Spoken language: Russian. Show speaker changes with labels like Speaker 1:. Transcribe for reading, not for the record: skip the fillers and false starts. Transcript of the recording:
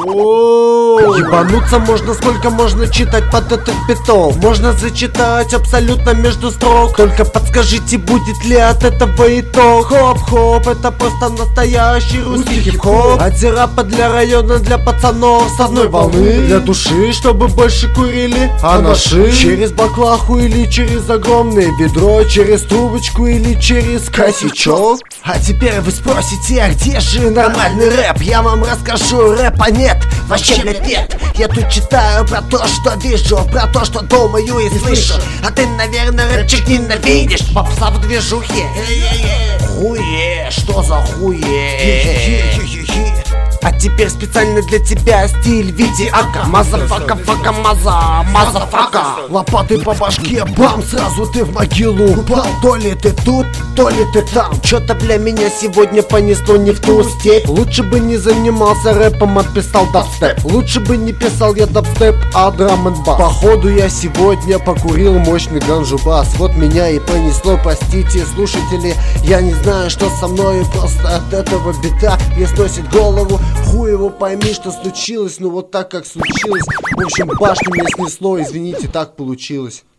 Speaker 1: Ебануться можно, сколько можно читать под этот биток. Можно зачитать абсолютно между строк. Только подскажите, будет ли от этого итог. Хоп-хоп, это просто настоящий русский хип-хоп. От рэпа для района, для пацанов с одной волны. Для души, чтобы больше курили, а наши через баклаху или через огромное ведро, через трубочку или через косячок. А теперь вы спросите, а где же нормальный рэп? Я вам расскажу, рэпа нет, вообще блядь нет. Я тут читаю про то, что вижу, про то, что думаю и слышу. А ты, наверное, рэпчик ненавидишь. Попса в движухе. Хуе, что за хуе? А теперь специально для тебя стиль видеока. Мазафака, фака, мазафака. Лопатой по башке, бам, сразу ты в могилу упал. То ли ты тут, то ли ты там. Чё-то для меня сегодня понесло не в ту степь. Лучше бы не занимался рэпом, а писал дабстеп. Лучше бы не писал я дабстеп, а драм энд бас. Походу я сегодня покурил мощный ганжу-бас. Вот меня и понесло, простите, слушатели. Я не знаю, что со мной, просто от этого бита мне сносит голову. Хуй его пойми, что случилось, ну вот так как случилось. В общем, башню мне снесло, извините, так получилось.